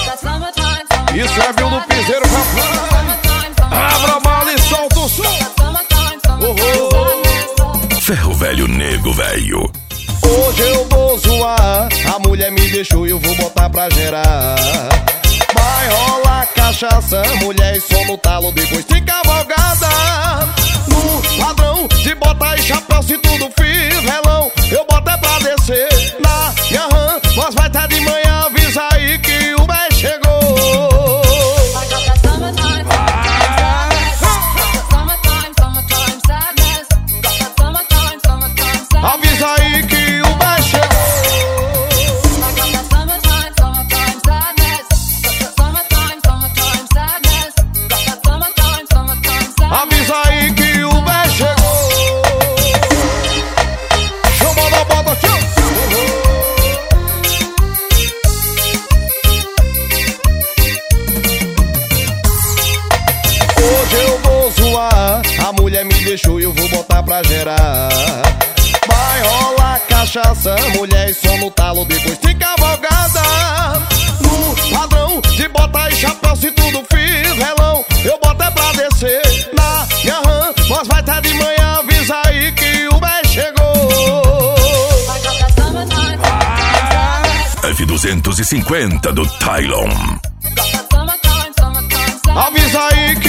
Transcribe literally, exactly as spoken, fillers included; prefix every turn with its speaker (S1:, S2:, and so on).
S1: Isso é viu no piseiro, rapaz. Abra a mala e solta o som. Oh, oh.
S2: Ferro velho, nego velho.
S1: Hoje eu vou zoar, a mulher me deixou e eu vou botar pra gerar. Vai rolar cachaça, mulher e som no talo, depois tem cavalgada. No padrão de bota e chapéu, se tudo fiz relão, eu boto é pra descer na minha ram. Mas vai tá de manhã, avisa aí que o bem chegou. Avisa aí que o bem chegou. Avisa aí que o bem chegou. Chama da bota, tio. Hoje eu vou zoar, a mulher me deixou e eu vou botar pra gerar. Vai rolar cachaça, mulher e som no talo, depois tem cavalgada. No padrão de bota e chapéu, se tudo fiz relão, eu boto é pra descer na minha ram. Mas vai tá de manhã, avisa aí que o bem chegou.
S2: F duzentos e cinquenta do Tylon.
S1: Avisa aí que